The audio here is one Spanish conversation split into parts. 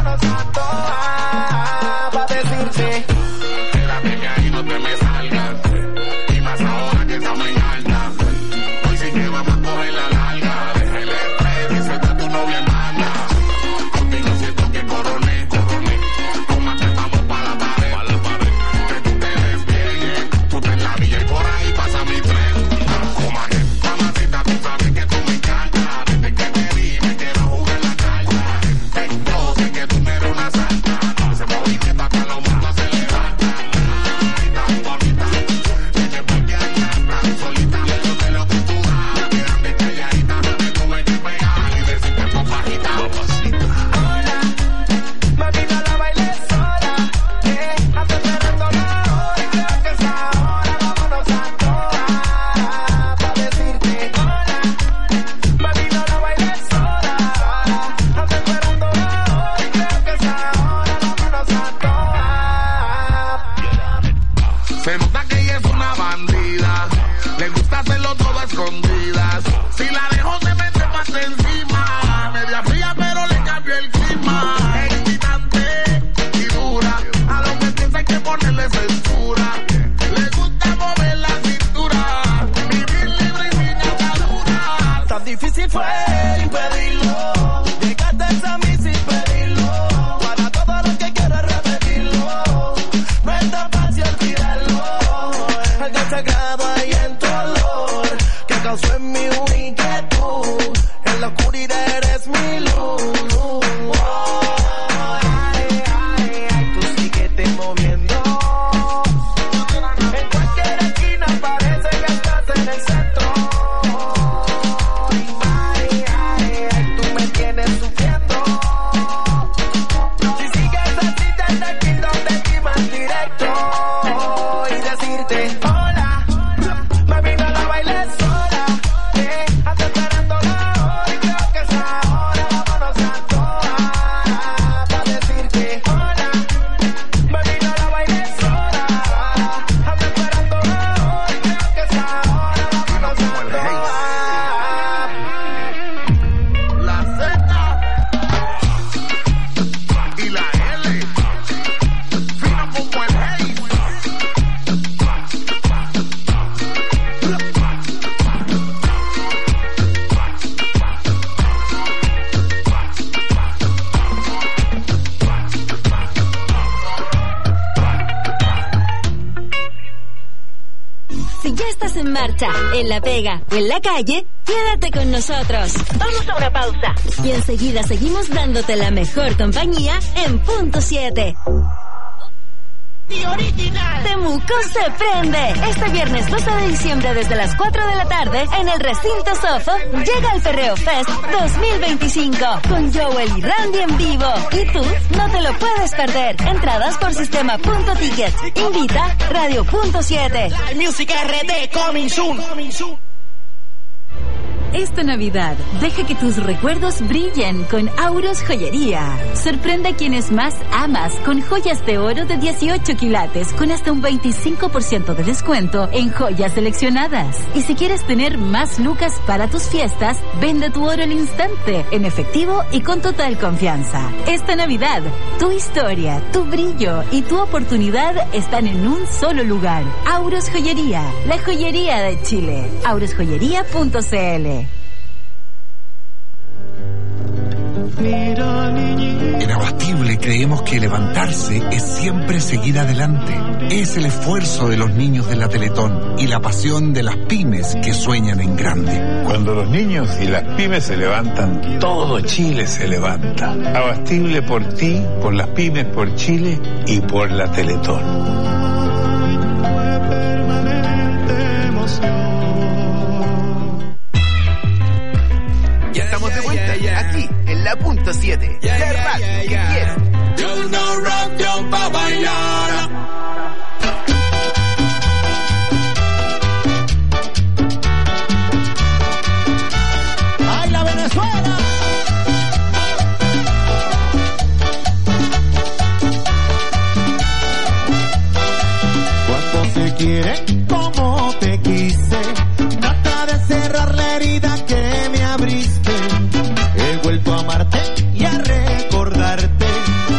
vámonos a toa, pa' decirte. Quédate que ahí no te me salgas, y más ahora que estamos en alta. Hoy sí que vamos a coger la larga, deja el estrés y suelta tu novia en banda. Contigo siento que coroné, tómate, vamos pa' la pared, que tú te ves bien, tú te en la villa y por ahí pasa mi tren. Mamacita, tú sabes que tú me encantas, desde que te vi me quiero jugar la carta. Yo sé que tú me eres una santa, ese movimiento hasta los mundos se levanta. Tan bonita, desde porque hay tanta solita, yo sé lo que tú das, quédate calladita, no te tuve que pegar y decirte con bajita. Hola, mami, no la bailes sola, hace cerrando la hora, creo que es ahora, vámonos a toa, pa' decirte. Hola, mami, no la bailes sola, hace cerrando la hora, creo que es ahora, vámonos a toa. Se nota que ella es una bandida, le gusta hacerlo todo a escondidas. Si la dejo se mete más encima, media fría pero le cambió el clima. Excitante y dura, a lo que piensa hay que ponerle censura. Le gusta mover la cintura, vivir libre y sin atadura. Tan difícil fue impedirlo, llegaste a mí sin pedirlo, para todo lo que quieras repetirlo, no está fácil olvidarlo, algo sagrado ahí en tu olor, que causó en mí una inquietud, en la oscuridad eres mi luz. Ay, ay, ay, tú síguete moviendo, en cualquier esquina parece que estás en el centro. Ay, ay, ay, tú me tienes sufriendo. Si sigues así desde aquí donde ti más directo y decirte hola, mami, no la bailes sola, ando esperando la hora y creo que es ahora, vámonos a toa, pa' decirte hola, mami, no la bailes sola, ando esperando la hora y creo que es ahora, vámonos a toa. La Z y la L, fino como el Haze. Si ya estás en marcha, en la pega o en la calle, quédate con nosotros. Vamos a una pausa. Y enseguida seguimos dándote la mejor compañía en Punto 7. Temuco se prende. Este viernes 12 de diciembre desde las 4 de la tarde en el recinto Sofo llega el Perreo Fest 2025 con Joel y Randy en vivo. Y tú no te lo puedes perder. Entradas por sistema Punto Ticket. Invita Radio Punto 7. Music RD coming soon. Esta Navidad, deja que tus recuerdos brillen con Auros Joyería. Sorprende a quienes más amas con joyas de oro de 18 quilates con hasta un 25% de descuento en joyas seleccionadas. Y si quieres tener más lucas para tus fiestas, vende tu oro al instante, en efectivo y con total confianza. Esta Navidad, tu historia, tu brillo y tu oportunidad están en un solo lugar. Auros Joyería, la joyería de Chile. aurosjoyería.cl. En Abastible creemos que levantarse es siempre seguir adelante. Es el esfuerzo de los niños de la Teletón y la pasión de las pymes que sueñan en grande. Cuando los niños y las pymes se levantan, todo Chile se levanta. Abastible por ti, por las pymes, por Chile y por la Teletón. Ya estamos de vuelta, aquí, en la Punto 7. La radio que quieres. Yo no rock, yo pa' bailar. ¡Ay, la Venezuela! Cuando se quiere, como te quise, trata de cerrar la herida que me abriste. He vuelto a amarte y a recordarte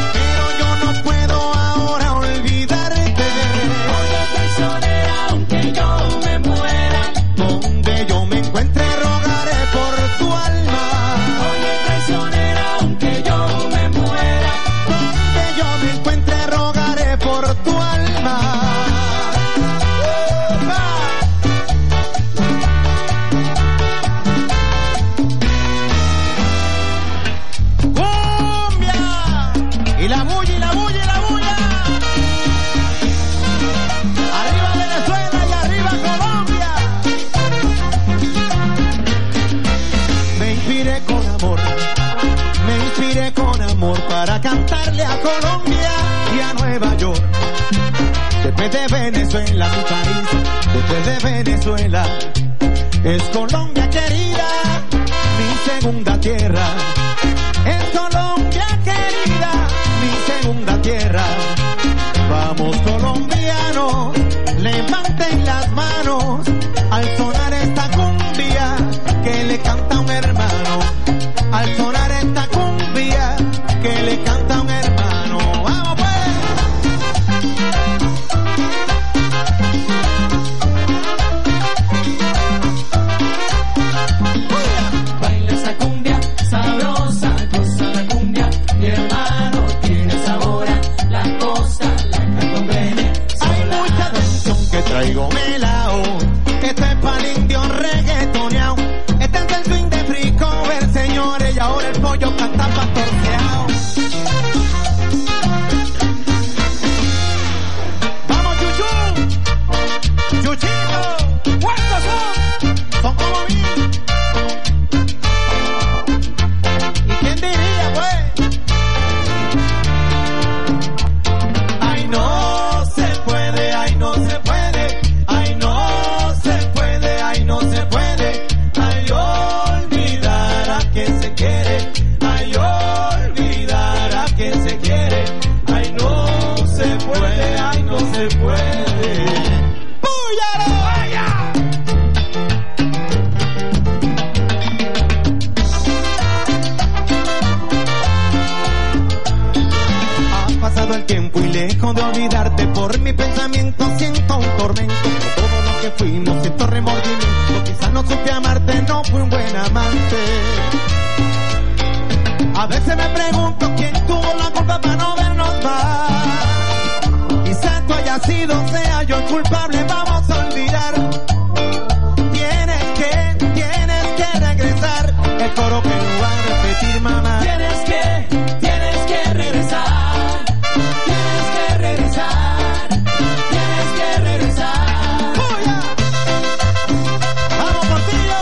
para cantarle a Colombia y a Nueva York. Después de Venezuela, mi país, después de Venezuela, es Colombia querida, mi segunda tierra. Es Colombia querida, mi segunda tierra. Vamos colombianos, levanten las manos al sonar esta cumbia que le canta un hermano. Al sonar esta cumbia que le canta un hermano. ¡Vamos pues! Baila esa cumbia sabrosa, goza la cumbia, mi hermano tiene sabor a la costa, la canto Venezuela. Hay mucha atención que traigo melao. Este es pa'l indio reggaetoneao. Este es el swing de free cover, señores, y ahora el pollo canta pastorceao. ¡Vamos, Chuchu! ¡Chuchito! ¿Cuántos son? Son como 1000. ¿Y quién diría, pues? Ay, no se puede, ay, no se puede. Ay, no se puede, ay, no se puede. Ay, olvidar a quien se quiere. Ay, olvidar a quien se quiere. Ay, no se puede, ay, no se puede. ¡Púyalo! ¡Vaya! Ha pasado el tiempo y lejos de olvidarte, por mi pensamiento siento un tormento. Por todo lo que fuimos siento remordimiento. Quizás no supe amarte, no fui un buen amante. A veces me pregunto quién tuvo la culpa para no vernos más. Quizás tú hayas sido, sea yo el culpable, vamos a olvidar. Tienes que regresar. El coro que no va a repetir, mamá. Tienes que regresar. Tienes que regresar. Tienes que regresar. ¡Puya! ¡Vamos, Portillo!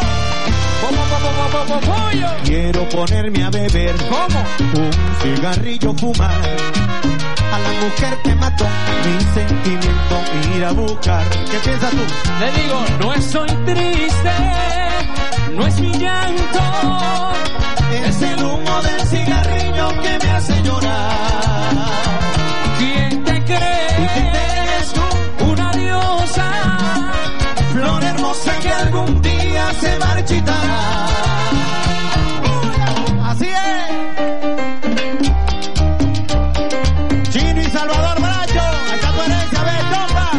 ¡Pollo! Quiero ponerme a beber. ¿Cómo? Un cigarrillo, fumar. A la mujer que mató mi sentimiento, ir a buscar. ¿Qué piensas tú? Le digo, no estoy triste, no es mi llanto, Es el humo del cigarrillo que me hace llorar. ¿quién te ¿Y quién cree? eres tú? Una diosa, Flor hermosa que algún día se marchitará. Así es. Chino y Salvador Bracho, ahí está tu herencia, ve, chompa.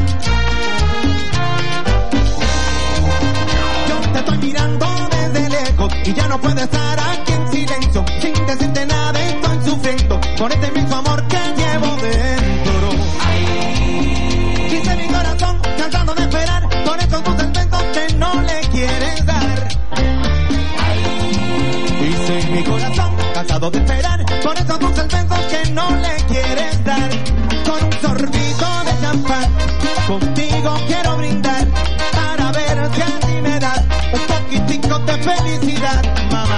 Yo te estoy mirando desde lejos y ya no puedo estar aquí en silencio. Sin decirte nada estoy sufriendo por este mismo amor que llevo dentro. Dice mi corazón, cansado de esperar, con estos tus intentos que no le quieres dar. Dice mi corazón, cansado de esperar, con estos tus intentos que no le quieres dar. Con un sorbito de champán, contigo quiero brindar, para ver si a ti me das un poquitico de felicidad, mamá.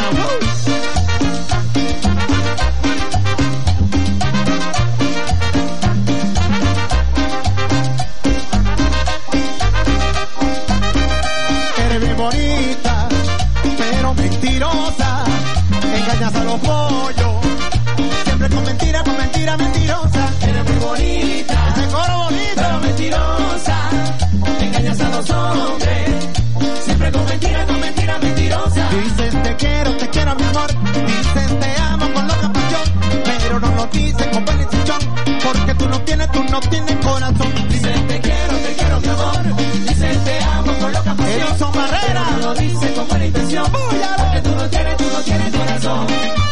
Eres bien bonita, pero mentirosa. Engañas a los pollos, siempre con mentira, mentirosa. eres muy bonita, Ese coro bonito. pero mentirosa, engañas a los hombres, siempre con mentira, mentirosa. Dices te quiero mi amor. Dices te amo con loca pasión, pero no lo dices con bendición, porque tú no tienes corazón. Dices te quiero mi amor, dices te amo con loca pasión, Edison Barrera. pero no lo dices con buena intención, porque tú no tienes corazón.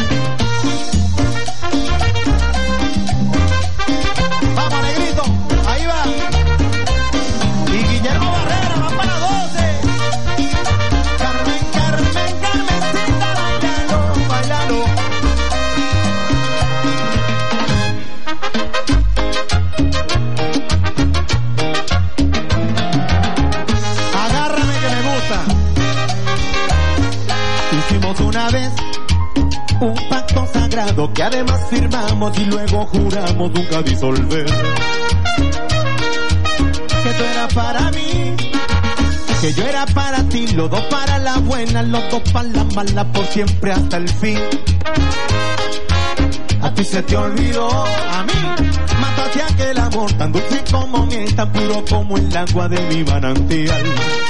Vamos, negrito, ahí va. Y Guillermo Barrera va para 12. Carmencita, bailalo. acuerdo que además firmamos y luego juramos nunca disolver. Que tú eras para mí, que yo era para ti, los dos para la buena, los dos para la mala, por siempre hasta el fin. A ti se te olvidó, a mí mataste aquel amor tan dulce como miel, tan puro como el agua de mi manantial.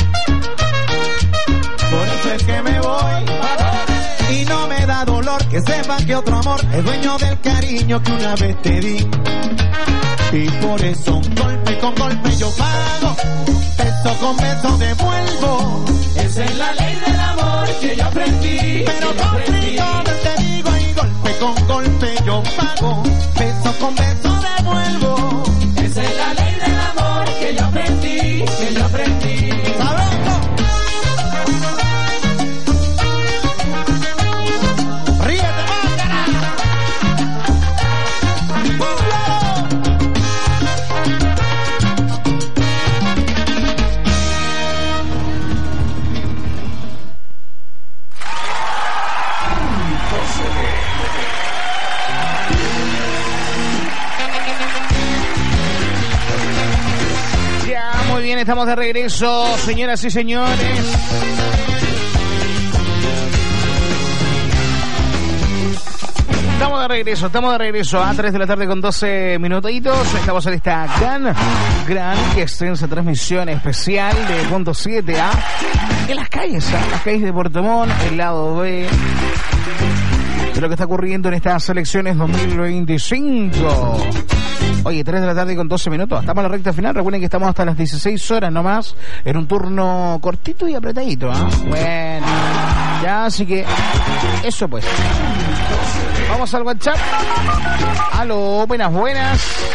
Por eso es que me voy y no me da dolor que sepa que otro amor es dueño del cariño que una vez te di. Y por eso golpe con golpe yo pago, beso con beso devuelvo. Esa es la ley del amor que yo aprendí. Pero contigo te digo y golpe con golpe yo pago, beso con beso devuelvo. Esa es la ley del amor que yo aprendí, que yo aprendí. ¡Sabroso! ¡Ríete más, carajo! Muy bien, estamos de regreso, señoras y señores. Estamos de regreso a 3 de la tarde con 12 minutitos. Estamos en esta gran y extensa transmisión especial de Punto 7A en las calles de Puerto Montt, el lado B de lo que está ocurriendo en estas elecciones 2025. Oye, 3 de la tarde con 12 minutos. Estamos en la recta final. Recuerden que estamos hasta las 16 horas nomás. En un turno cortito y apretadito, ¿eh? Bueno, ya, así que eso pues. Vamos al WhatsApp. Aló, buenas. Buena,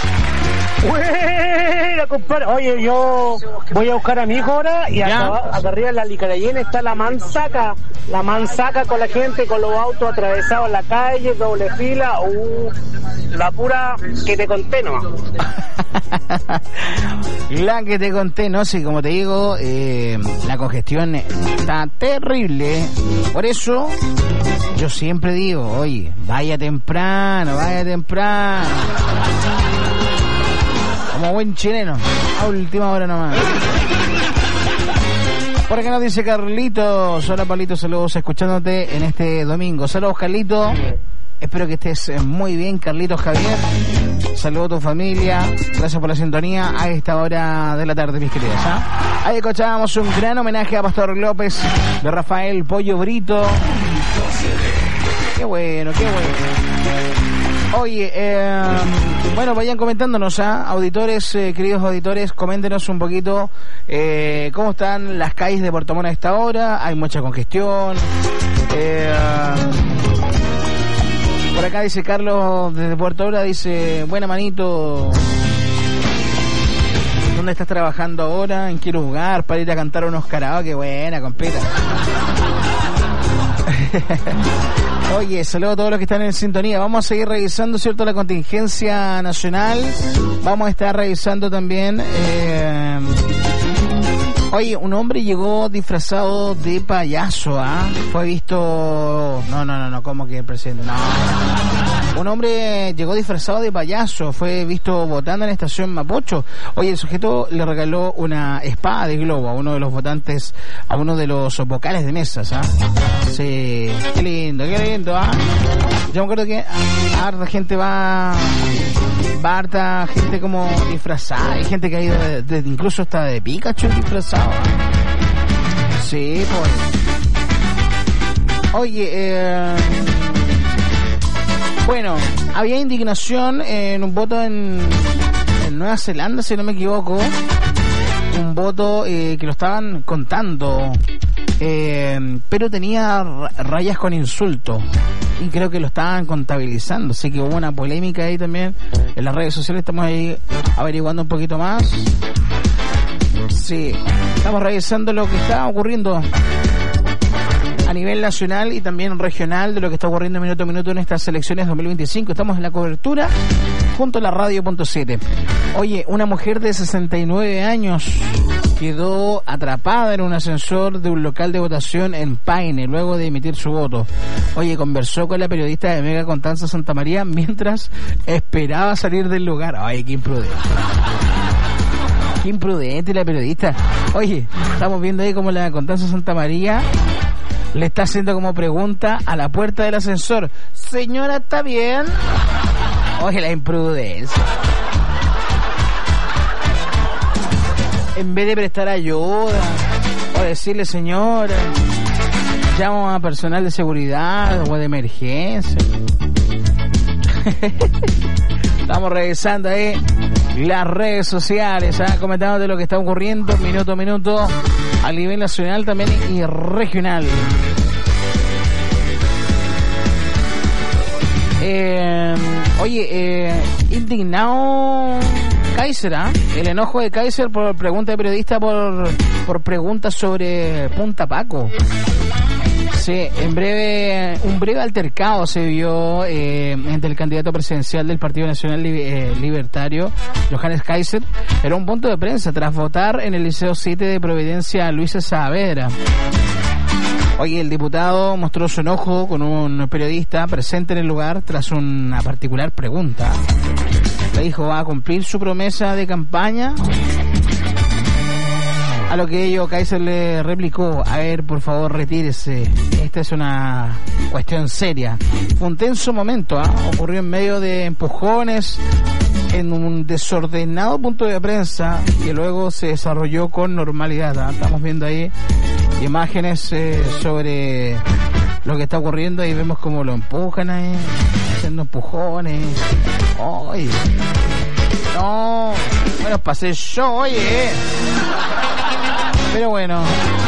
compadre. Oye, yo voy a buscar a mi hijo ahora y acá arriba en la Licarayén está la manzaca con la gente, con los autos atravesados en la calle, doble fila, la pura que te conté, ¿no? La que te conté, ¿no? Sí, como te digo, la congestión está terrible. Por eso yo siempre digo, oye, vaya temprano. Como buen chileno, a última hora nomás. Por acá nos dice Carlitos. Hola, Palito, saludos escuchándote en este domingo. Saludos, Carlito. Espero que estés muy bien, Carlitos Javier. Saludos a tu familia. Gracias por la sintonía a esta hora de la tarde, mis queridos. Ahí escuchábamos un gran homenaje a Pastor López de Rafael Pollo Brito. Qué bueno. Oye, bueno, vayan comentándonos, auditores, queridos auditores, coméntenos un poquito cómo están las calles de Puerto Montt a esta hora. Hay mucha congestión. Por acá dice Carlos desde Puerto Hora, dice, buena manito, ¿dónde estás trabajando ahora? ¿En qué lugar? Para ir a cantar unos karaoke. Buena, completa. Oye, saludos a todos los que están en sintonía. Vamos a seguir revisando, ¿cierto?, la contingencia nacional. Vamos a estar revisando también. Oye, un hombre llegó disfrazado de payaso, Fue visto... No, ¿cómo que el presidente? No. Un hombre llegó disfrazado de payaso, fue visto votando en la estación Mapocho. Oye, el sujeto le regaló una espada de globo a uno de los votantes, a uno de los vocales de mesas, Sí, qué lindo, Yo me acuerdo que harta gente harta gente como disfrazada, hay gente que ha ido incluso hasta de Pikachu disfrazado. Sí, pues. Oye, bueno, había indignación en un voto en Nueva Zelanda, si no me equivoco. Un voto que lo estaban contando, pero tenía rayas con insulto y creo que lo estaban contabilizando, así que hubo una polémica ahí también en las redes sociales. Estamos ahí averiguando un poquito más. Sí, estamos revisando lo que está ocurriendo a nivel nacional y también regional de lo que está ocurriendo minuto a minuto en estas elecciones 2025. Estamos en la cobertura junto a la Radio.7. Oye, una mujer de 69 años quedó atrapada en un ascensor de un local de votación en Paine luego de emitir su voto. Oye, conversó con la periodista de Mega Constanza Santamaría mientras esperaba salir del lugar. Ay, qué imprudente. Qué imprudente la periodista. Oye, estamos viendo ahí como la Constanza Santamaría le está haciendo como pregunta a la puerta del ascensor: señora, ¿está bien? Oye, la imprudencia. En vez de prestar ayuda o decirle: señora, llamo a personal de seguridad o de emergencia. Estamos revisando ahí las redes sociales, comentando de lo que está ocurriendo minuto a minuto a nivel nacional también y regional. Indignado Kaiser, el enojo de Kaiser por pregunta de periodista por preguntas sobre Punta Paco. Sí, un breve altercado se vio entre el candidato presidencial del Partido Nacional Libertario, Johannes Kaiser, era un punto de prensa tras votar en el Liceo 7 de Providencia Luis Saavedra. Oye, el diputado mostró su enojo con un periodista presente en el lugar tras una particular pregunta. Le dijo: ¿va a cumplir su promesa de campaña? A lo que ello Kaiser le replicó: a ver, por favor, retírese. Esta es una cuestión seria. Fue un tenso momento, ocurrió en medio de empujones en un desordenado punto de prensa que luego se desarrolló con normalidad. Estamos viendo ahí imágenes sobre lo que está ocurriendo. Ahí vemos cómo lo empujan ahí, haciendo empujones. ¡Oye! No, bueno, pasé yo, oye. Pero bueno.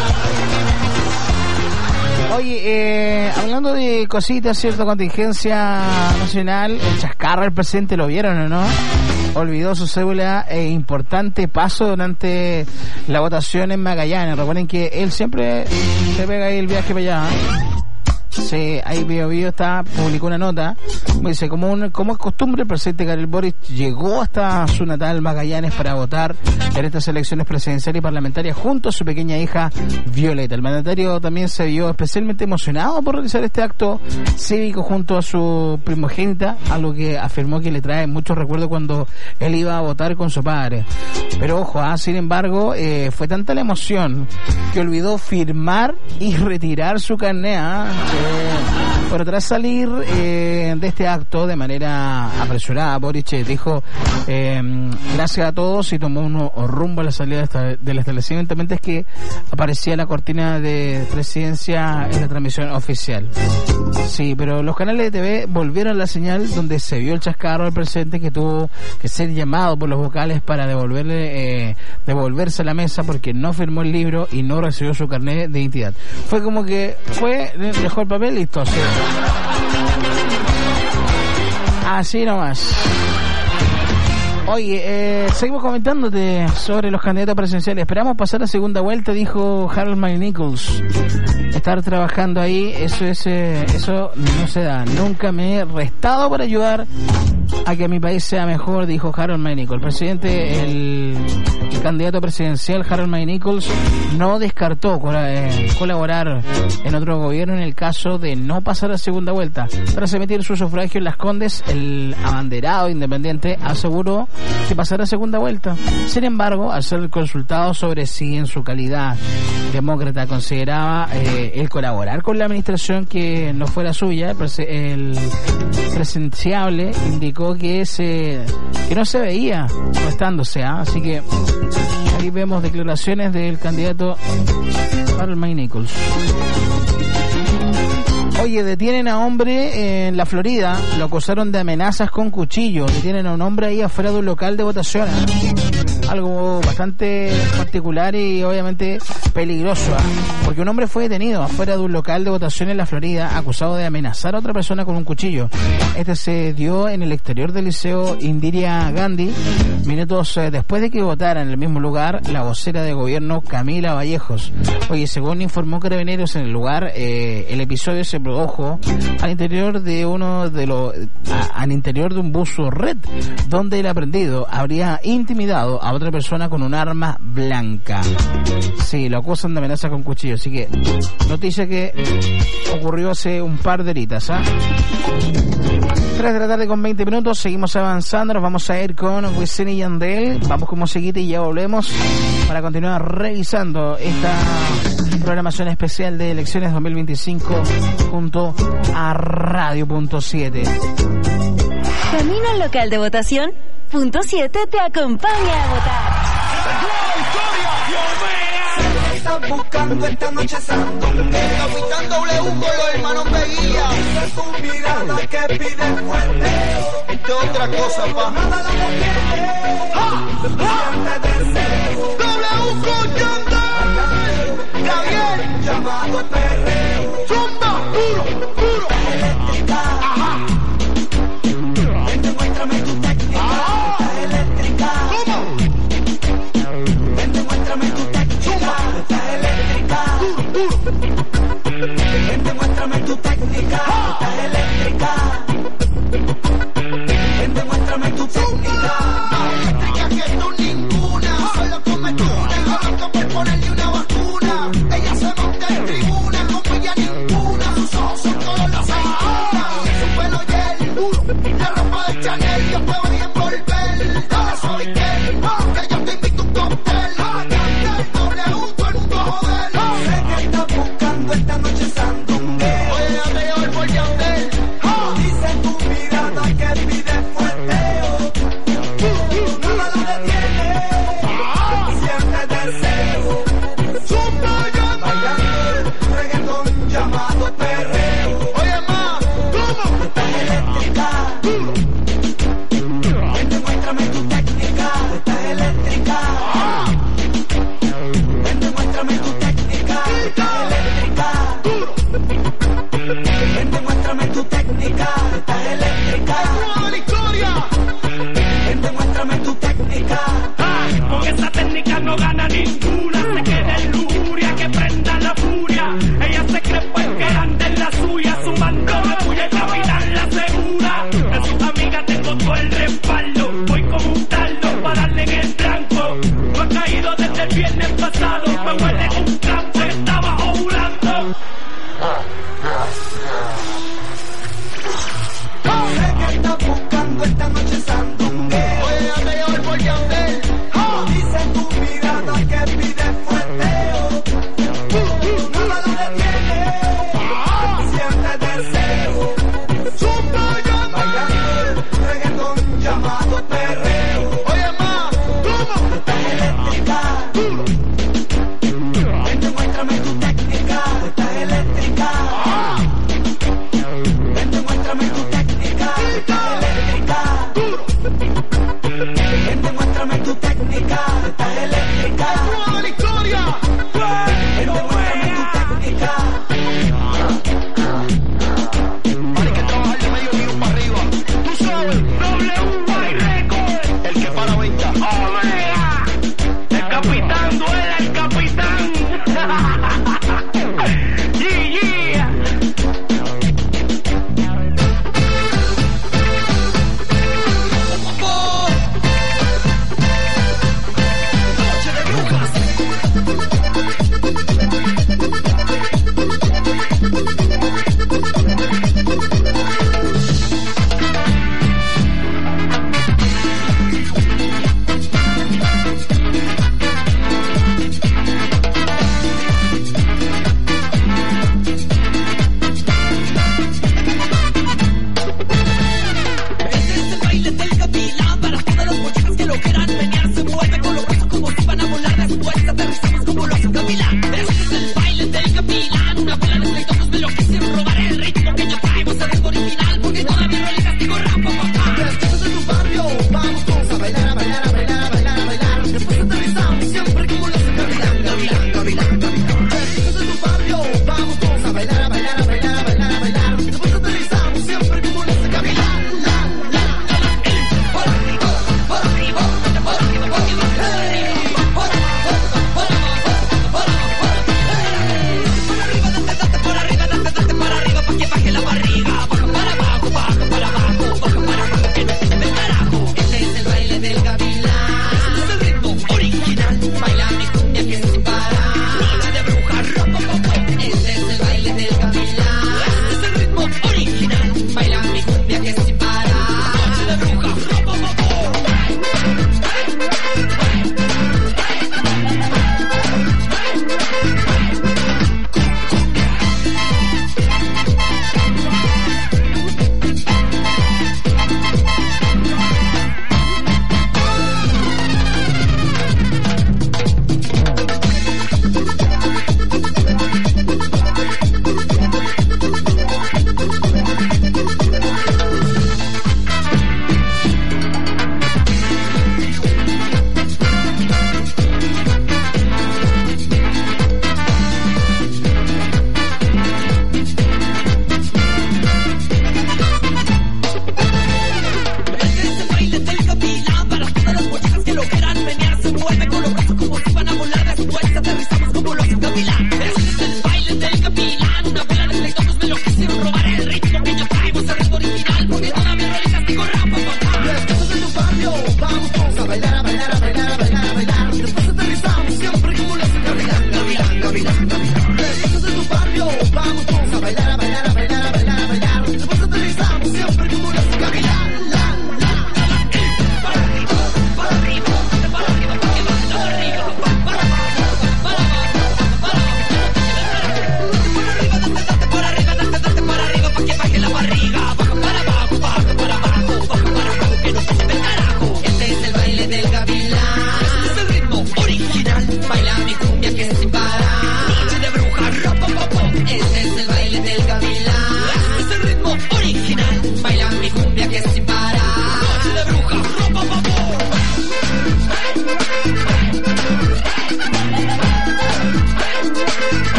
Oye, hablando de cositas, cierta contingencia nacional, el chascarro del presidente, ¿lo vieron o no? Olvidó su cédula e importante paso durante la votación en Magallanes. Recuerden que él siempre se pega ahí el viaje para allá, Sí, ahí Bio publicó una nota, dice: como es costumbre, el presidente Gabriel Boric llegó hasta su natal Magallanes para votar en estas elecciones presidenciales y parlamentarias junto a su pequeña hija Violeta. El mandatario también se vio especialmente emocionado por realizar este acto cívico junto a su primogénita, algo que afirmó que le trae muchos recuerdos cuando él iba a votar con su padre. Pero ojo, sin embargo, fue tanta la emoción que olvidó firmar y retirar su carnet. Pero tras salir de este acto de manera apresurada, Boric dijo gracias a todos y tomó un rumbo a la salida del establecimiento, mientras que aparecía la cortina de presidencia en la transmisión oficial. Sí, pero los canales de TV volvieron la señal donde se vio el chascarro del presidente, que tuvo que ser llamado por los vocales para devolverse a la mesa porque no firmó el libro y no recibió su carnet de identidad. Fue como que dejó el papel, listo. Sí. Así nomás. Oye, seguimos comentándote sobre los candidatos presidenciales. Esperamos pasar a segunda vuelta, dijo Harold McNichols. Estar trabajando ahí, eso no se da. Nunca me he restado para ayudar a que mi país sea mejor, dijo Harold McNichols. El candidato presidencial Harold McNichols no descartó colaborar en otro gobierno en el caso de no pasar a segunda vuelta. Tras emitir su sufragio en Las Condes, el abanderado independiente aseguró que pasará a segunda vuelta. Sin embargo, al ser consultado sobre si en su calidad demócrata consideraba el colaborar con la administración que no fuera suya, el presidenciable indicó que no se veía prestándose. Así que ahí vemos declaraciones del candidato Harold McNichols. Oye, detienen a hombre en la Florida, lo acusaron de amenazas con cuchillo. Detienen a un hombre ahí afuera de un local de votación. algo bastante particular y obviamente peligroso, porque un hombre fue detenido afuera de un local de votación en la Florida acusado de amenazar a otra persona con un cuchillo. Este se dio en el exterior del Liceo Indira Gandhi minutos después de que votara en el mismo lugar la vocera de gobierno Camila Vallejos. Oye, según informó Carabineros en el lugar, el episodio se produjo al interior de al interior de un buzo red, donde el aprendido habría intimidado a otra persona con un arma blanca. Sí, lo acusan de amenaza con cuchillo, así que noticia que ocurrió hace un par de horitas, 3 de la tarde con 20 minutos, seguimos avanzando, nos vamos a ir con Wisin y Yandel, vamos con musiquita y ya volvemos para continuar revisando esta programación especial de elecciones 2025 junto a Radio.7. Camino al local de votación, Punto 7 te acompaña a votar. Estás buscando esta noche sandungueo, Capitán W con los hermanos Veguía. Es tu mirada que pide fuerteo. Esto es otra cosa, pa. Nada la detiene. W con Yandel, Gabriel, llamado perreo. Zumba, puro, puro. Eléctrica, ajá. Ven, demuéstrame tu técnica. Estás eléctrica. ¿Cómo? Ven, demuéstrame tu técnica. Estás eléctrica. Ven, demuéstrame tu técnica. Estás eléctrica. Ven, demuéstrame tu técnica. Eléctrica que tú ninguna. Solo come tuna. No loco por ponerle una vacuna. Ella se monta en tribuna. Como ella ninguna. Sus ojos son todos los aceitunas. Su pelo gel. La ropa de Chanel. Yo puedo ir a envolver. Dale soy que yo te invito a un cóctel. W, todo el mundo joder. Sé que estás buscando esta noche sandungueo. Oye, ya te llevo el por Yandel. Dice tu mirada que pide fuerteo. Nada la detiene. Siente deseo. Bailando reggaetón llamado perreo. Oye, ma, ¿cómo? Estás eléctrica.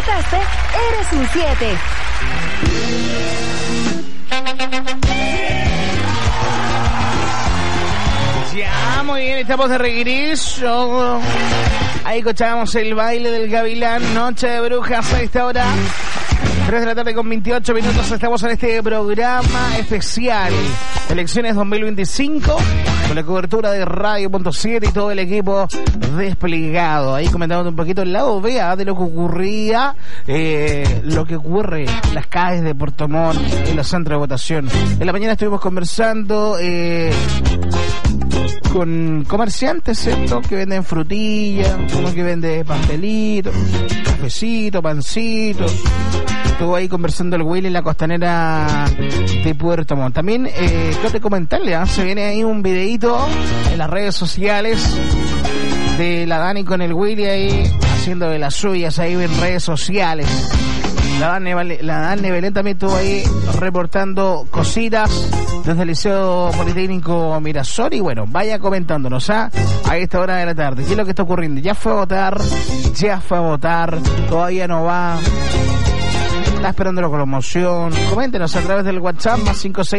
votaste, eres un 7. Ya, muy bien, estamos de regreso. Ahí escuchábamos el baile del gavilán, Noche de Brujas a esta hora. 3 de la tarde con 28 minutos, estamos en este programa especial Elecciones 2025 con la cobertura de Radio.7 y todo el equipo desplegado. Ahí comentando un poquito el lado B de lo que ocurría, lo que ocurre en las calles de Puerto Montt, en los centros de votación. En la mañana estuvimos conversando con comerciantes, ¿cierto? Que venden frutillas, uno que vende pastelitos, cafecitos, pancitos. Estuvo ahí conversando el Willy en la costanera de Puerto Montt. También, quiero te comentarle, se viene ahí un videíto en las redes sociales de la Dani con el Willy ahí haciendo de las suyas ahí en redes sociales. La Dani Belén también estuvo ahí reportando cositas desde el Liceo Politécnico Mirasol. Y bueno, vaya comentándonos a esta hora de la tarde. ¿Qué es lo que está ocurriendo? Ya fue a votar, todavía no va. Está esperando la promoción. Coméntenos a través del WhatsApp más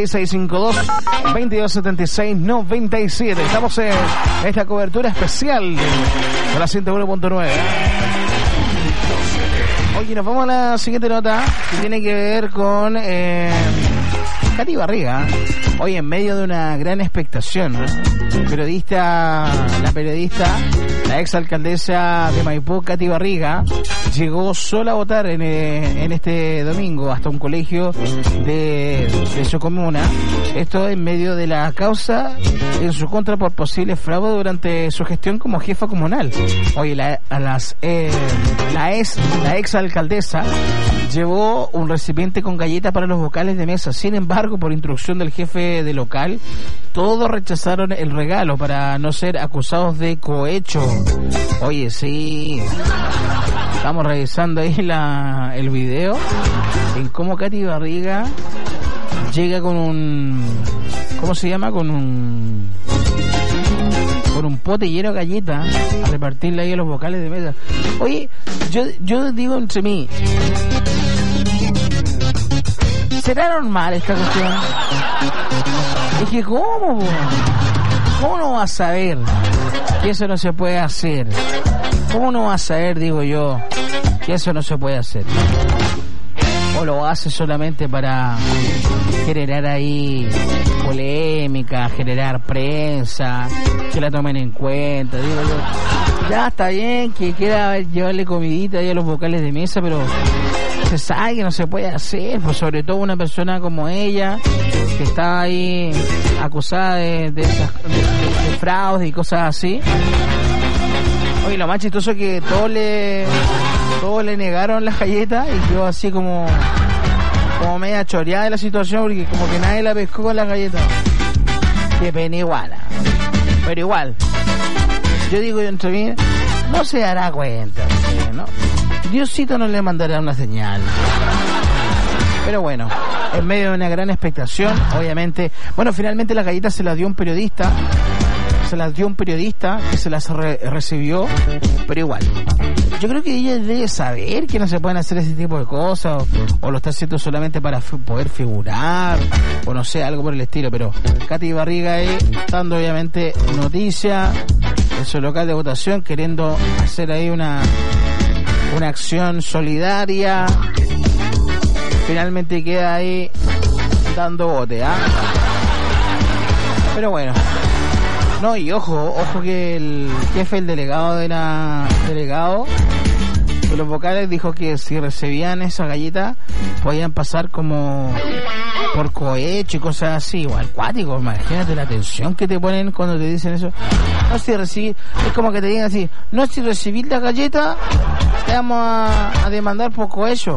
56652-2276-97. Estamos en esta cobertura especial de la 101.9. Oye, nos vamos a la siguiente nota que tiene que ver con Katy Barriga. Hoy en medio de una gran expectación, ¿no? La periodista, la exalcaldesa de Maipú, Katy Barriga, llegó sola a votar en este domingo hasta un colegio de su comuna. Esto en medio de la causa en su contra por posible fraude durante su gestión como jefa comunal. Oye, la exalcaldesa llevó un recipiente con galletas para los vocales de mesa. Sin embargo, por instrucción del jefe de local, todos rechazaron el regalo para no ser acusados de cohecho. Oye, sí, estamos revisando ahí el video en cómo Katy Barriga llega con un, ¿cómo se llama? Con un pote lleno de galletas a repartirle ahí a los vocales de mesa. Oye, yo digo entre mí, ¿será normal esta cuestión? Es que ¿cómo no vas a saber que eso no se puede hacer? ¿Cómo no vas a saber, digo yo, que eso no se puede hacer? ¿O lo hace solamente para generar ahí polémica, generar prensa, que la tomen en cuenta? Digo yo, ya está bien que quiera llevarle comidita ahí a los vocales de mesa, pero se sabe que no se puede hacer, pues sobre todo una persona como ella, que está ahí acusada de fraude y cosas así. Oye, lo más chistoso es que todos le negaron las galletas y quedó así como media choreada de la situación, porque como que nadie la pescó con las galletas. Qué pena iguala. Pero igual, yo digo entre mí, no se dará cuenta, ¿no? Diosito no le mandará una señal. Pero bueno, en medio de una gran expectación, obviamente, bueno, finalmente las galletas se las dio un periodista que se las recibió, pero igual, yo creo que ella debe saber que no se pueden hacer ese tipo de cosas, o lo está haciendo solamente para poder figurar, o no sé, algo por el estilo. Pero Katy Barriga ahí dando obviamente noticia en su local de votación, queriendo hacer ahí una acción solidaria. Finalmente queda ahí dando bote, pero bueno. No, y ojo que el jefe, el delegado de los vocales, dijo que si recibían esa galleta podían pasar como por cohecho y cosas así, igual cuático. Imagínate la atención que te ponen cuando te dicen eso. No, si recibir, es como que te digan así, no, si recibir la galleta te vamos a demandar por cohecho.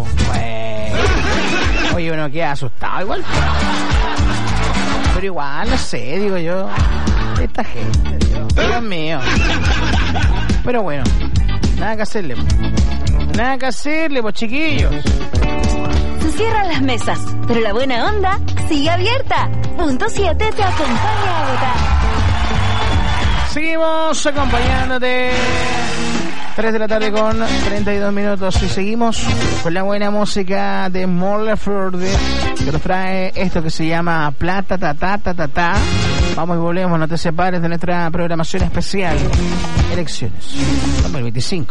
Oye, uno queda asustado igual, pero igual, no sé, digo yo, esta gente, Dios mío. Pero bueno, nada que hacerle, pues chiquillos. Se cierran las mesas, pero la buena onda sigue abierta. Punto 7 te acompaña a votar. Seguimos acompañándote 3 de la tarde con 32 minutos y seguimos con la buena música de Mon Laferte, que nos trae esto que se llama Plata ta ta ta ta ta. Vamos y volvemos, no te separes de nuestra programación especial Elecciones 2025.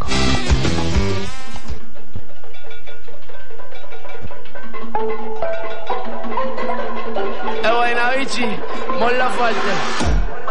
Buena bichi, Mon Laferte.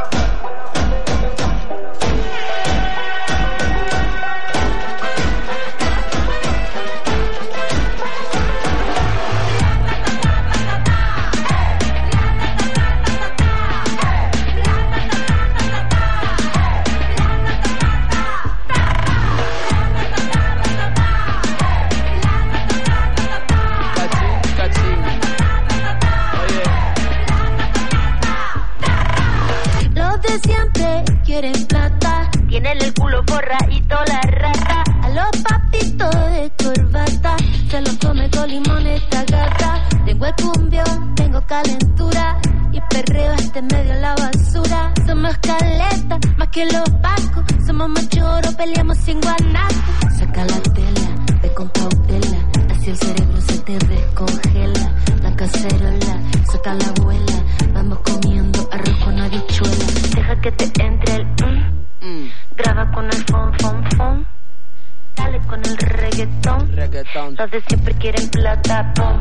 Quieren plata, tienen el culo forradito la rata. A los papitos de corbata se los come con limón esta gata. Tengo el cumbión, tengo calentura y perreo este medio la basura. Somos caleta, más que los pacos. Somos machoros, peleamos sin guanaco. Saca la tela, ve con cautela, así el cerebro se te descongela. La cacerola, saca la abuela, vamos comiendo arroz con habichuela. Deja que te entre el graba con el fon. Dale con el reggaetón. Los de siempre quieren plata, pom.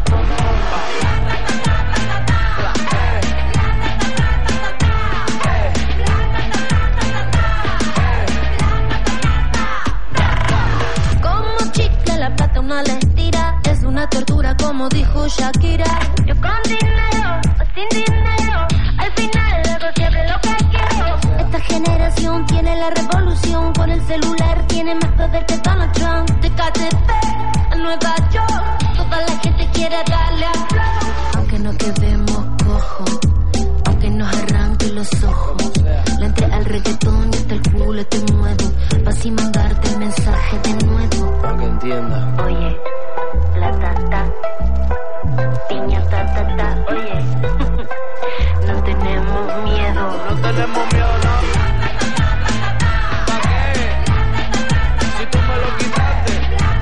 Como chicle la plata una la estira. Es una tortura como dijo Shakira. Yo con dinero o sin dinero, al final hago siempre lo que quiero. Esta generación tiene la revolución. Con el celular tiene más poder que Donald Trump. De KTP a Nueva York, toda la gente quiere darle a flow. Aunque no quedemos cojos, aunque nos arranquen los ojos, le entré al reggaetón y hasta el culo te muevo, pa' así mandarte el mensaje de nuevo. Para que entienda. Oye, la tata, piña ta, oye, no tenemos miedo. No tenemos miedo, no. ¿Para qué? Si tú me lo quitaste.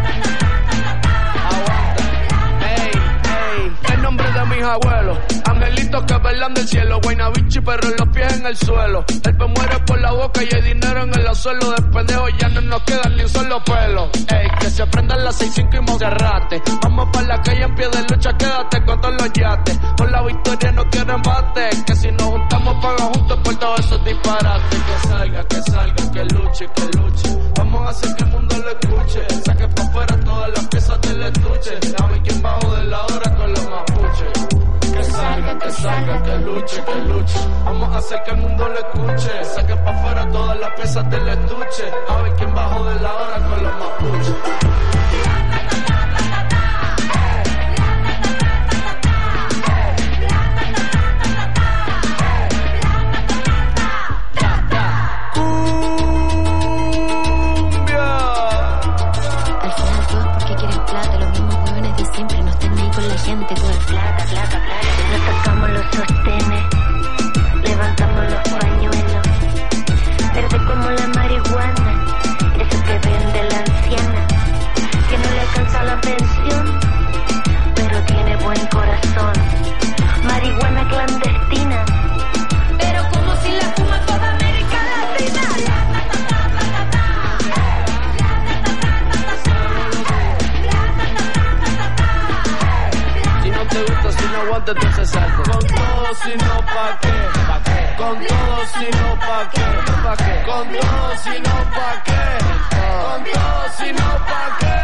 Aguanta. Ey, el nombre de mis abuelos. Angelitos que velan del cielo. Guaynabichi, pero los pies en el suelo. El pe muere por la boca y hay dinero en el suelo. De pendejo ya no nos quedan ni un solo pelo. Ey, que se aprendan las 6-5 y Monserrate. Vamos pa' la calle en pie de lucha, quédate con todos los yates. Por la victoria no quiero embate. Que si nos juntamos paga juntos por todos esos disparates. Que salga, que luche. Vamos a hacer que el mundo lo escuche. Saque pa' afuera todas las piezas del estuche. A ver quién bajo de la hora con los mapuches. Que salga, que luche. Vamos a hacer que el mundo lo escuche. Saque pa' afuera todas las piezas del estuche. A ver quién bajo de la hora con los mapuches. Gente con plata. Nos tocamos los sostenes, levantamos los pañuelos. Verde como la marihuana, eso que vende la anciana, que no le alcanza la pensión, pero tiene buen corazón. Marihuana clandestina, pero como si la fuma toda América Latina. Te gusta si no aguanta entonces salte. Con todo si no pa' qué. Con todo si no pa' qué. Con todo si no pa' qué. Con todo si no pa' qué.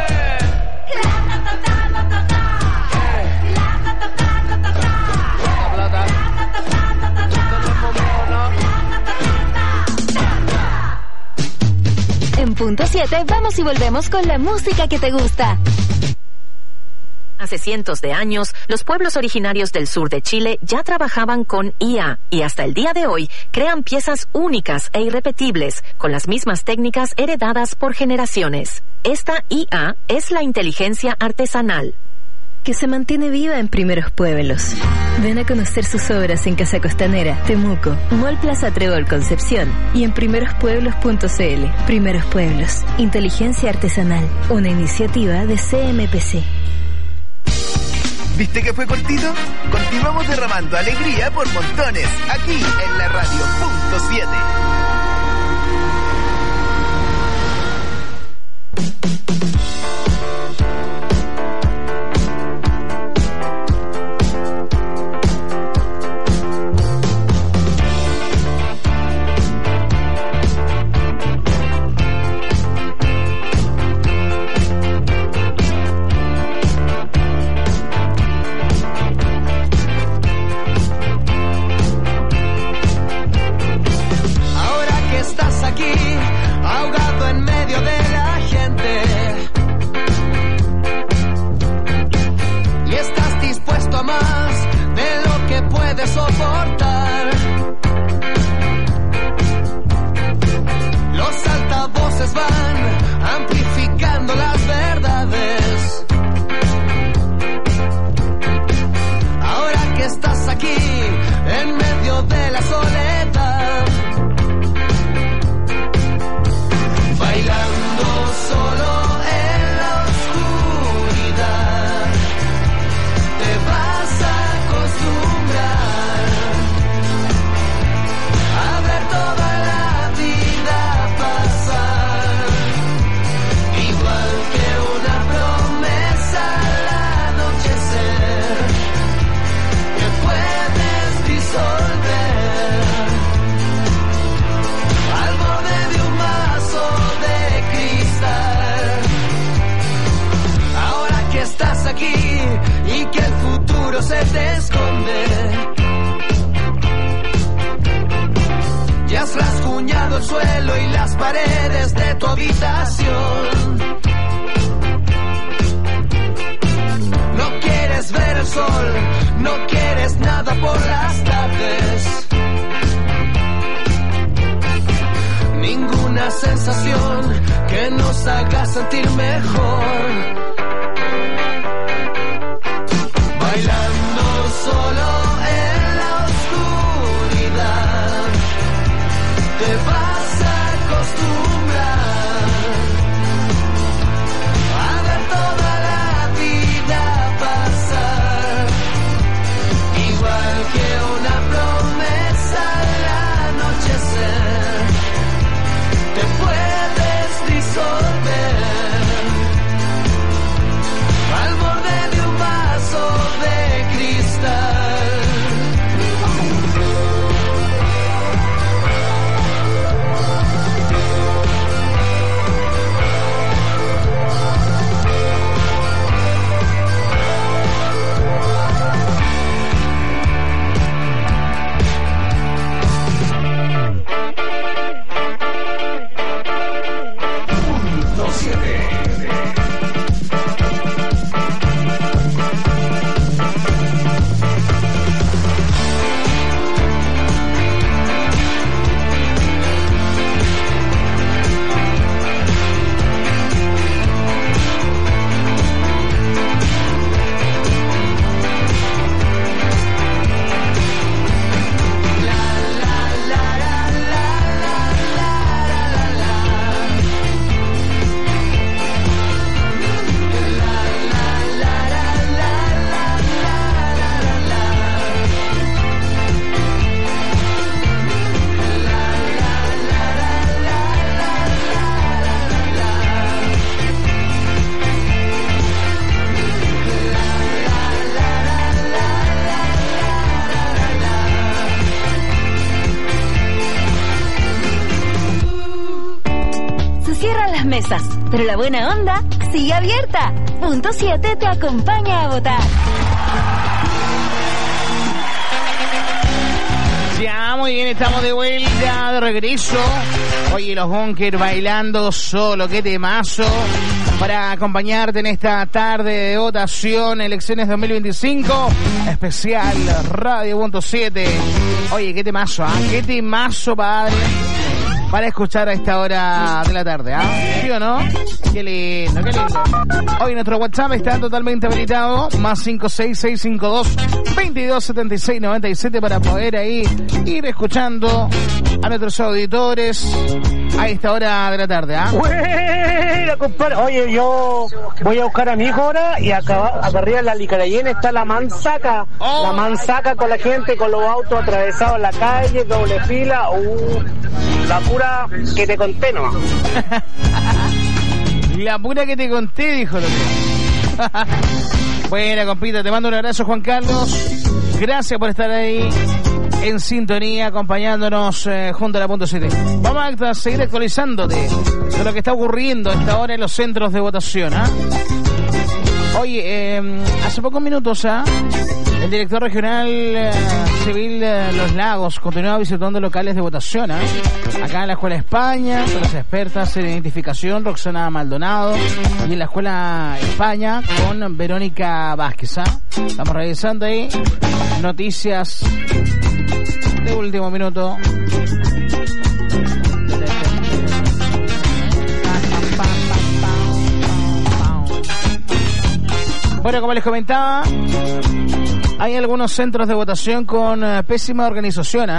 En punto 7 vamos y volvemos con la música que te gusta. Hace cientos de años, los pueblos originarios del sur de Chile ya trabajaban con IA y hasta el día de hoy crean piezas únicas e irrepetibles con las mismas técnicas heredadas por generaciones. Esta IA es la inteligencia artesanal. que se mantiene viva en primeros pueblos. Ven a conocer sus obras en Casa Costanera, Temuco, Mall Plaza Trébol Concepción y en primerospueblos.cl. Primeros Pueblos, inteligencia artesanal, una iniciativa de CMPC. ¿Viste que fue cortito? Continuamos derramando alegría por montones, aquí en la radio Punto 7. Soportar. Los altavoces van amplificando las verdades. Ahora que estás aquí en medio de la soledad, bailando solo en la oscuridad, te vas a acostumbrar toda la vida pasar, igual que una promesa al anochecer, que puedes disolver al borde de un vaso de cristal. Ahora que estás aquí y que el futuro se te esconde, ya has rasguñado el suelo y las paredes de tu habitación. No quieres ver el sol, no quieres nada por las tardes. Ninguna sensación que nos haga sentir mejor. Bailando solo en la oscuridad, te vas a acostumbrar a ver toda la vida pasar, igual que una promesa al anochecer, te puedes disolver al borde de un vaso de cristal. Pero la buena onda sigue abierta. Punto 7 te acompaña a votar. Ya, muy bien, estamos de vuelta, de regreso. Oye, los Bunkers bailando solo, qué temazo. Para acompañarte en esta tarde de votación, elecciones 2025, especial Radio Punto 7. Oye, qué temazo, qué temazo, padre. para escuchar a esta hora de la tarde, ¿ah? ¿Sí o no? Qué lindo, qué lindo. Hoy nuestro WhatsApp está totalmente habilitado, más 56652-227697 para poder ahí ir escuchando a nuestros auditores a esta hora de la tarde, ¿ah? Buena, compadre. Oye, yo voy a buscar a mi hijo ahora y acá arriba en la Licarayén está la mansaca. Oh. La mansaca con la gente, con los autos atravesados en la calle, doble fila. La pura que te conté, ¿no? La pura que te conté, dijo el otro. Buena, compita, te mando un abrazo, Juan Carlos. Gracias por estar ahí en sintonía, acompañándonos junto a la punto 7. Vamos a seguir actualizándote de lo que está ocurriendo a esta hora en los centros de votación, ¿ah? Oye, hace pocos minutos, el director regional civil Los Lagos continuaba visitando locales de votación, acá en la Escuela España, con las expertas en identificación, Roxana Maldonado, y en la Escuela España con Verónica Vázquez. Estamos revisando ahí noticias de último minuto. Bueno, como les comentaba, hay algunos centros de votación con pésima organización,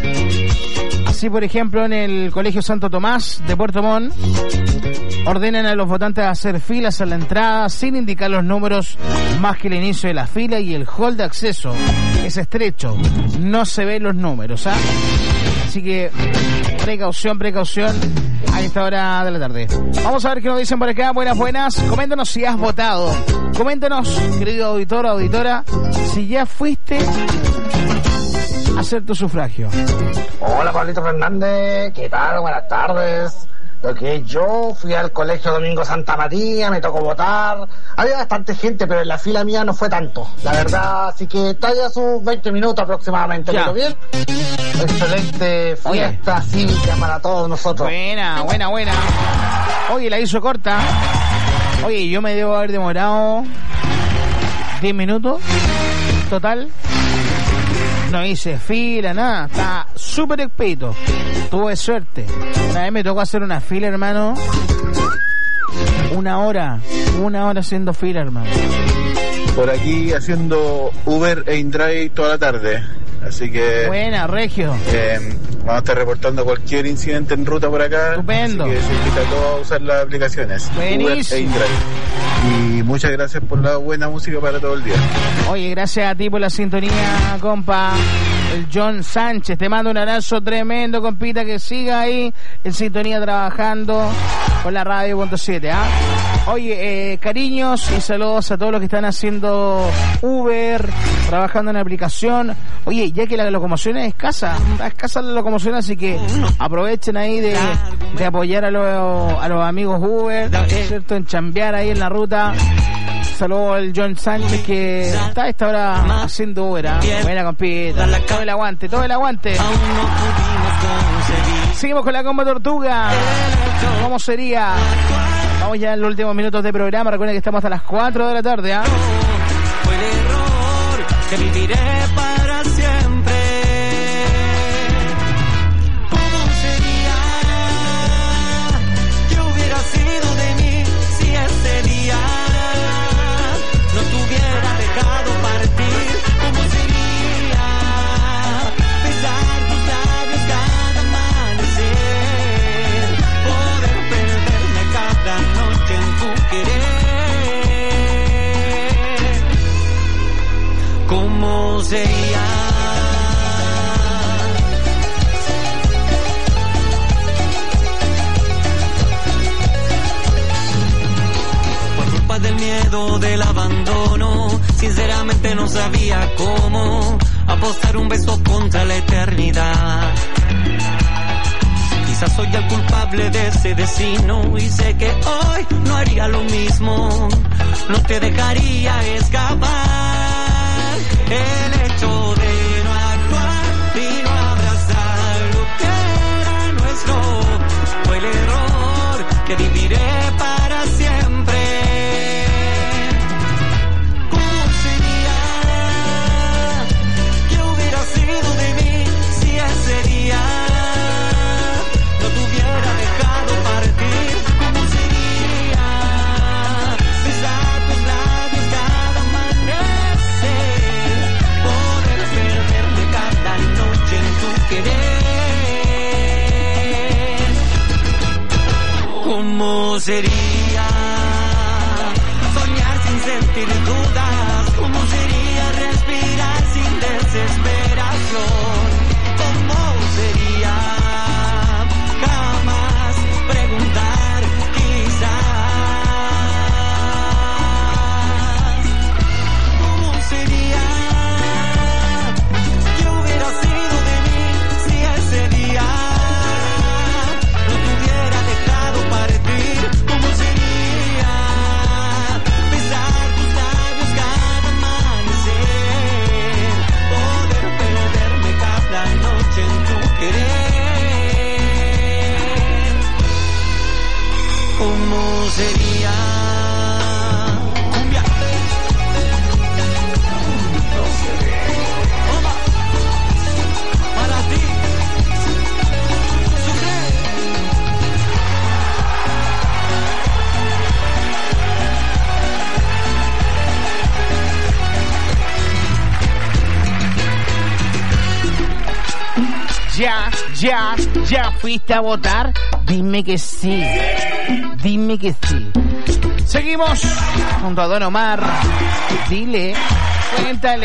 Así, por ejemplo, en el Colegio Santo Tomás de Puerto Montt, ordenan a los votantes a hacer filas a la entrada sin indicar los números más que el inicio de la fila, y el hall de acceso es estrecho, no se ven los números, Así que precaución a esta hora de la tarde. Vamos a ver qué nos dicen por acá. Buenas. Coméntanos si has votado. Coméntanos, querido auditor o auditora, si ya fuiste a hacer tu sufragio. Hola, Pablito Fernández. ¿Qué tal? Buenas tardes. Lo que yo fui al colegio Domingo Santa María, me tocó votar. Había bastante gente, pero en la fila mía no fue tanto, la verdad. Así que talla sus 20 minutos aproximadamente. ¿Pero bien? Excelente fiesta cívica para todos nosotros. Buena. Oye, la hizo corta. Oye, yo me debo haber demorado 10 minutos total. No hice fila, nada. Está súper expedito. Tuve suerte. Una vez me tocó hacer una fila, hermano. Una hora haciendo fila, hermano. Por aquí haciendo Uber e InDrive toda la tarde. Así que... Buena, Regio. Vamos a estar reportando cualquier incidente en ruta por acá. Estupendo. Así que se invita a todos a usar las aplicaciones. Buenísimo. Uber e InDrive. Y muchas gracias por la buena música para todo el día. Oye, gracias a ti por la sintonía, compa. El John Sánchez, te mando un abrazo tremendo, compita, que siga ahí en sintonía trabajando con la radio.7, Oye, cariños y saludos a todos los que están haciendo Uber, trabajando en la aplicación. Oye, ya que la locomoción es escasa, está escasa la locomoción, así que aprovechen ahí de apoyar a los amigos Uber, ¿cierto? En chambear ahí en la ruta. Saludos al John Sánchez, que está a esta hora haciendo Uber, Buena, compita. Todo el aguante. Seguimos con la Comba Tortuga. ¿Cómo sería? Vamos ya en los últimos minutos de programa. Recuerden que estamos hasta las 4 de la tarde, Fue el error que viviré para siempre. ¿Cómo sería? ¿Qué hubiera sido de mí si ese día no te hubiera dejado partir? ¿Cómo sería besar tus labios cada amanecer? Poder perderme cada noche en tu querer. ¿Cómo sería? Por culpa del miedo del abandono, sinceramente no sabía cómo apostar un beso contra la eternidad. Quizás soy el culpable de ese destino y sé que hoy no haría lo mismo. No te dejaría escapar. El hecho de no actuar y no abrazar lo que era nuestro fue el error que viviré para siempre. ¿Cómo sería? ¿Qué hubiera sido de mí si ese día no te sería soñar sin sentir dudas? ¿Cómo sería respirar sin desesperación? ¿Cómo sería jamás preguntar quizás? ¿Cómo sería? ¿Qué hubiera sido de mí si ese día no te hubiera dejado partir? ¿Cómo sería besar tus labios cada amanecer? Poder perderme cada noche en tu querer. ¿Cómo sería? Cumbia. Toma. Para ti. Ya fuiste a votar. Dime que sí. Dime que sí. Seguimos junto a Don Omar. Dile, cuéntale.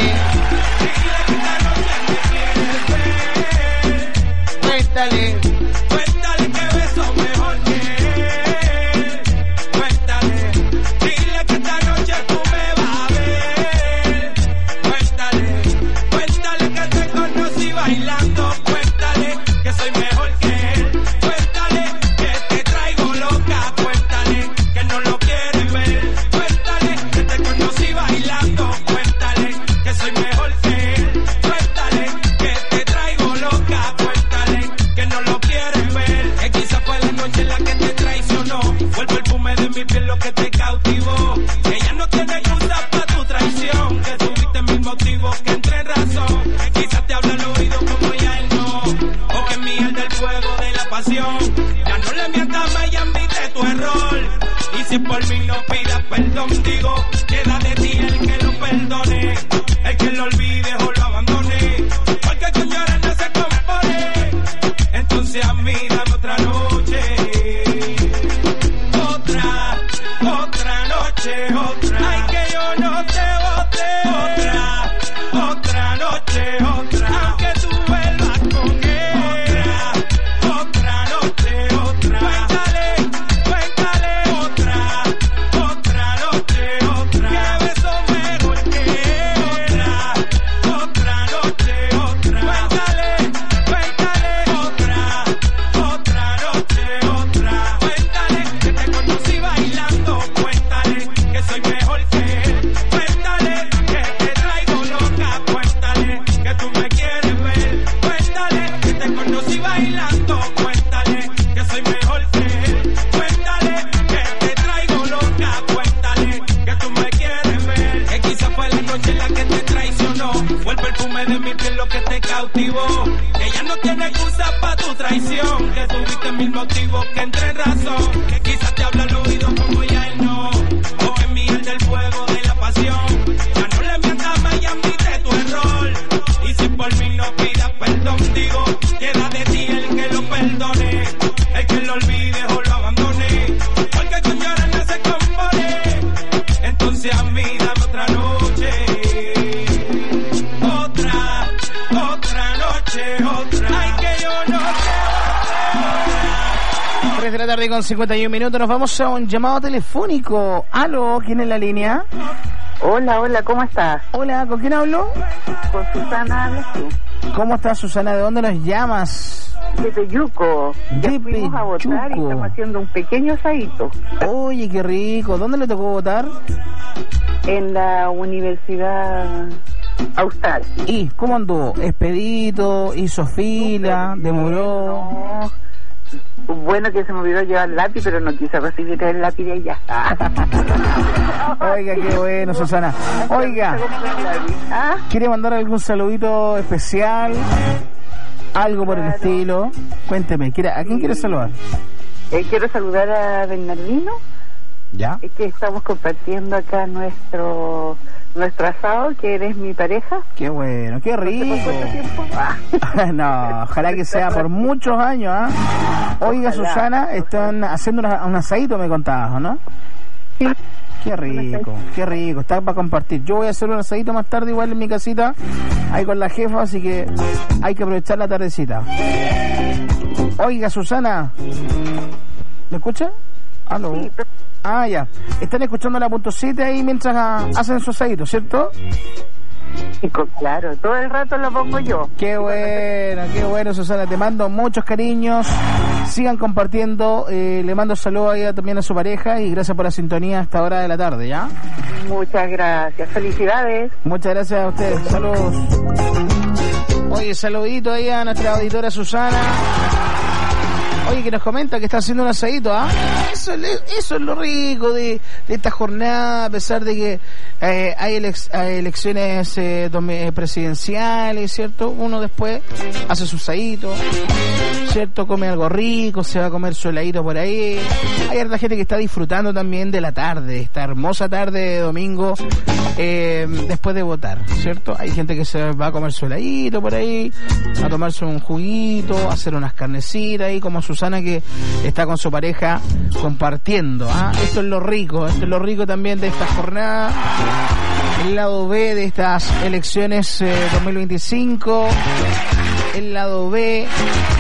Cuéntale. Cuéntale que beso mejor que él. Cuéntale, dile que esta noche tú me vas a ver. Cuéntale, cuéntale que te conocí bailando. Cuéntale que soy mejor que él. Cuéntale que te traigo loca. Cuéntale que no lo quieres ver. Cuéntale que te conocí bailando. Cuéntale que soy mejor que él. Cuéntale que te traigo loca. Cuéntale que no lo quieres ver. Que quizá fue la noche en la que te traicionó. Fue el perfume de mi piel lo que te cautivó. Que ya no tiene excusa para tu traición. Que tuviste mil motivos que entre en razón. Que quizás te habla al oído como ya él no. O que miel del fuego de la pasión. Ya no le mientas más y admite tu error. Y si por mí no pidas perdón, digo, queda de ti el que lo perdone. El que lo olvide o lo abandone. Porque con llorar no se compone. Entonces a mí dame otra noche. Otra noche, otra. Ay, que yo no te bote. Otra noche, otra. Aunque tú vuelvas con él. Otra noche, otra. Cuéntale, otra noche, otra. Que beso mejor que él. Otra noche, otra. Cuéntale, otra noche, otra. Cuéntale que te conocí bailando. Cuéntale que soy mejor que él. Cuéntale que te traigo loca. Cuéntale que tú me quieres ver. Cuéntale que te conocí bailando. Cuéntale que soy mejor que él. Cuéntale que te traigo loca. Cuéntale que tú me quieres ver. Que quizá fue la noche en la que te traicionó. Fue el perfume de mi piel lo que te cautivó. Que ya no tiene excusa para tu traición. Que tuviste mil motivos que entre en razón. Que quizás te habla al oído como ya él no. O que miel del fuego de la pasión. Ya no le mientas más y admite tu error. Y si por mí no pidas perdón, digo, queda de ti el que lo perdone. El que lo olvide o lo abandone. Porque con llorar no se compone. Entonces a mí dame otra noche. Otra noche, otra. Ay, que yo no te 3 de la tarde con 51 minutos. Nos vamos a un llamado telefónico. ¿Aló? ¿Quién en la línea? Hola, ¿cómo estás? Hola, ¿con quién hablo? Con Susana, hablas tú. ¿Cómo estás, Susana? ¿De dónde nos llamas? De Peyuco. Ya fuimos a votar y estamos haciendo un pequeño asadito. Oye, qué rico. ¿Dónde le tocó votar? En la Universidad Austral. ¿Y cómo anduvo? ¿Expedito? ¿Hizo fila? ¿Demoró? No. Bueno, que se me olvidó llevar el lápiz, pero no quise recibir el lápiz de allá. Oiga, qué bueno, Susana. Oiga, ¿quiere mandar algún saludito especial? Algo por el estilo. Cuénteme, ¿a quién quiere saludar? Quiero saludar a Bernardino. ¿Ya? Es que estamos compartiendo acá nuestro nuestro asado, que eres mi pareja. Qué bueno, qué rico. No sé por cuánto tiempo. No, ojalá que sea por muchos años, ¿ah? Oiga, Ojalá. Susana, están haciendo un asadito, me contabas, ¿no? Sí. Qué rico, está para compartir. Yo voy a hacer un asadito más tarde igual en mi casita, ahí con la jefa, así que hay que aprovechar la tardecita. Oiga, Susana, ¿me escucha? ¿Aló? Sí, pero... Ah, ya. Están escuchando la .7 ahí mientras hacen su asadito, ¿cierto? Claro, todo el rato lo pongo yo. Qué bueno, Susana. Te mando muchos cariños. Sigan compartiendo. Le mando saludos ahí también a su pareja y gracias por la sintonía a esta hora de la tarde, ¿ya? Muchas gracias. Felicidades. Muchas gracias a ustedes. Saludos. Oye, saludito ahí a nuestra auditora Susana. Oye, que nos comenta que está haciendo un asadito, ¿ah? Eso es lo rico de esta jornada, a pesar de que hay elecciones presidenciales, ¿cierto? Uno después hace su asadito, ¿cierto? Come algo rico, se va a comer su heladito por ahí. Hay harta gente que está disfrutando también de la tarde, esta hermosa tarde de domingo, después de votar, ¿cierto? Hay gente que se va a comer su heladito por ahí, a tomarse un juguito, a hacer unas carnecitas ahí, como Susana, que está con su pareja compartiendo, ¿ah? Esto es lo rico también de esta jornada. El lado B de estas elecciones 2025, el lado B,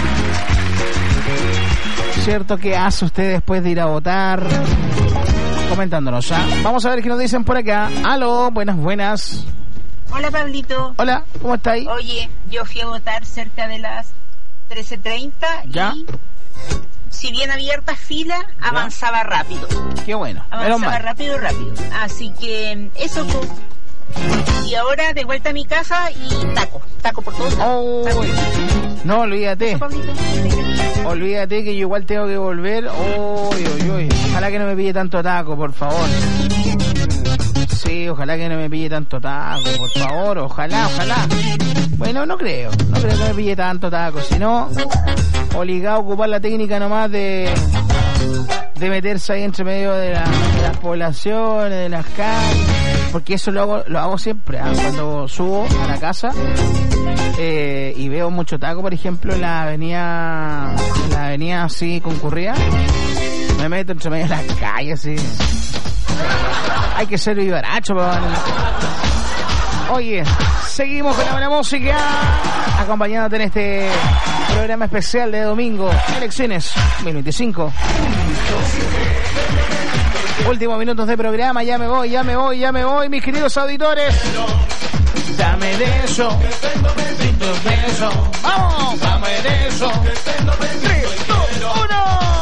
¿cierto? ¿Qué hace usted después de ir a votar? Comentándonos, ¿ah? Vamos a ver qué nos dicen por acá. Aló, buenas. Hola, Pablito. Hola, ¿cómo está ahí? Oye, yo fui a votar cerca de las 13:30 ¿ya? Y si bien abierta fila, avanzaba rápido. Qué bueno. Avanzaba rápido. Así que eso pues. Y ahora de vuelta a mi casa y taco por todos lados. No, olvídate que yo igual tengo que volver. Ojalá que no me pille tanto taco, por favor. Sí, ojalá que no me pille tanto taco, por favor, ojalá. Bueno, no creo que me pille tanto taco, sino obligado a ocupar la técnica nomás de meterse ahí entre medio de las poblaciones, de las calles, porque eso lo hago siempre, ¿eh? Cuando subo a la casa y veo mucho taco, por ejemplo, en la avenida así concurrida, me meto entre medio de las calles, así. Hay que ser vivaracho, Oye, seguimos con la buena música, acompañándote en este programa especial de domingo, elecciones 2025. Últimos minutos de programa, ya me voy, mis queridos auditores. Dame de eso, de eso. Vamos, dame de eso. 3, 2, 1.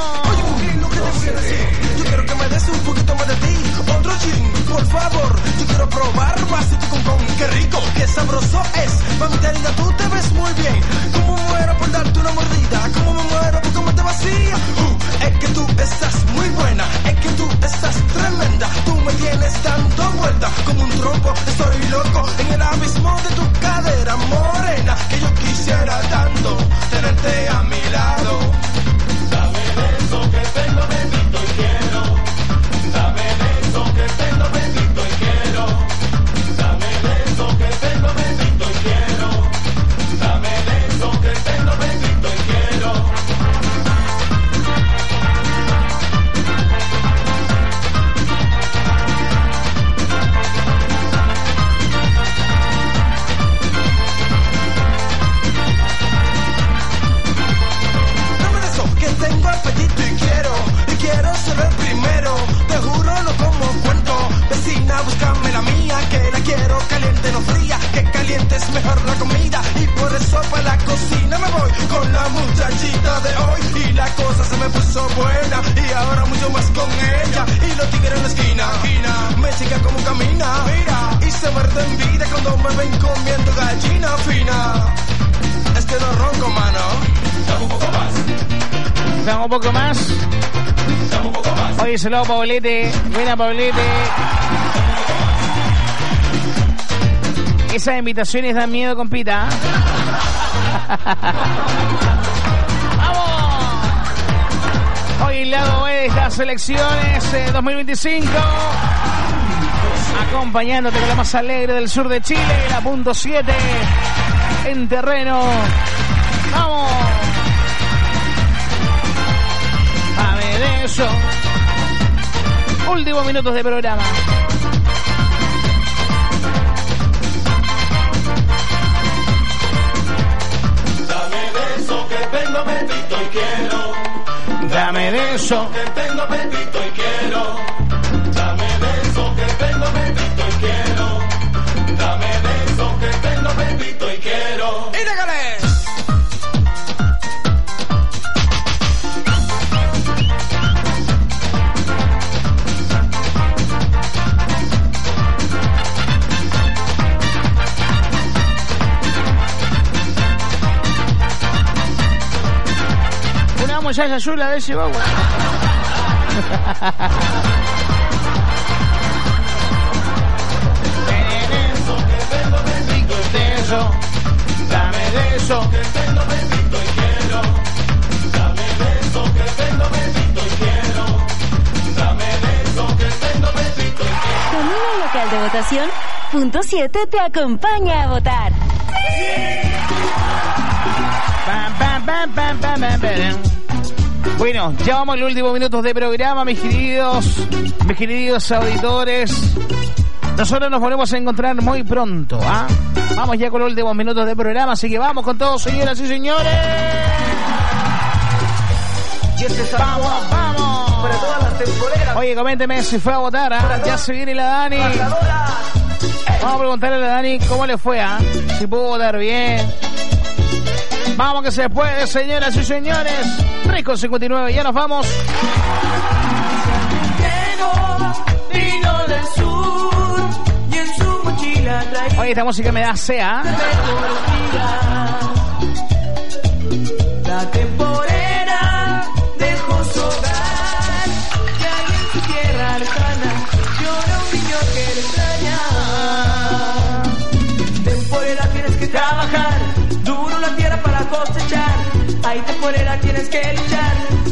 Yo quiero que me des un poquito más de ti, otro gin, por favor. Yo quiero probar vasito con qué rico, qué sabroso es. Mamita linda, tú te ves muy bien. Como muero por darte una mordida, como me muero por comerte vacía. Es que tú estás muy buena, es que tú estás tremenda. Tú me tienes dando vuelta como un trompo, estoy loco en el abismo de tu cadera morena. Que yo quisiera tanto tenerte a mi lado. Dame eso que tengo bendito y quiero. Dame eso que tengo bendito y quiero. Dame eso que tengo bendito y quiero. Dame eso que tengo bendito y quiero. Tengo apetito y quiero ser el primero. Te juro, no como cuento. Vecina, búscame la mía, que la quiero caliente, no fría. Que caliente es mejor la comida. Y por eso para la cocina me voy con la muchachita de hoy. Y la cosa se me puso buena. Y ahora mucho más con ella. Y los tigres en la esquina me chica como camina. Mira, y se muerden vida cuando me ven comiendo gallina fina. Es que no ronco, mano. Dame un poco más. Dame un poco más. Oye, saludos, Pablete. Buena, Pablete. Esas invitaciones dan miedo, compita. ¡Vamos! Hoy el lado B de estas elecciones 2025. acompañándote con la más alegre del sur de Chile, la punto 7 en terreno. ¡Vamos! Dame de eso. Últimos minutos de programa. Dame de eso que tengo apetito y quiero. Dame de eso que tengo apetito y quiero. Dame de eso que tengo apetito y quiero. Dame de eso que tengo apetito y quiero. ¡Y déjale! Una muchacha chula de Chihuahua. Dame de eso que tengo apetito y quiero. Dame de eso que tengo apetito y quiero. Dame de eso que tengo apetito y quiero. Camino local de votación, punto 7 te acompaña a votar. Bueno, ya vamos a los últimos minutos de programa, mis queridos auditores. Nosotros nos volvemos a encontrar muy pronto, ¿ah? Vamos ya con los últimos minutos de programa, así que vamos con todos, señoras y señores. ¡Vamos, vamos! Para todas las temporeras. Oye, coménteme si fue a votar, ¿ah? Ya se viene la Dani. Vamos a preguntarle a la Dani cómo le fue, ¿ah? Si pudo votar bien. Vamos que se puede, señoras y señores. 3:59, ya nos vamos. Vino del sur y en su mochila traía. Oye, esta música me da sea. La temporera dejó su hogar y ahí en su tierra lejana llora un niño que le extraña. Temporera tienes que trabajar duro la tierra para cosechar. Ahí temporera tienes que luchar